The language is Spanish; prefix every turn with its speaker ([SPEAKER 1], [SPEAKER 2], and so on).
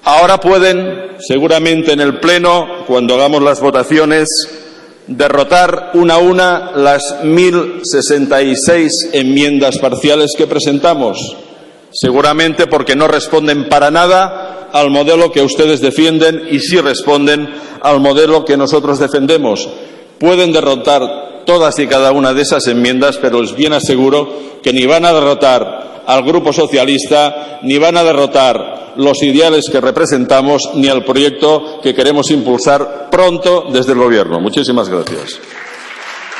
[SPEAKER 1] Ahora pueden, seguramente en el Pleno, cuando hagamos las votaciones, derrotar una a una las 1066 enmiendas parciales que presentamos, seguramente porque no responden para nada al modelo que ustedes defienden y sí responden al modelo que nosotros defendemos. Pueden derrotar todas y cada una de esas enmiendas, pero les bien aseguro que ni van a derrotar al Grupo Socialista, ni van a derrotar los ideales que representamos, ni al proyecto que queremos impulsar pronto desde el Gobierno. Muchísimas gracias.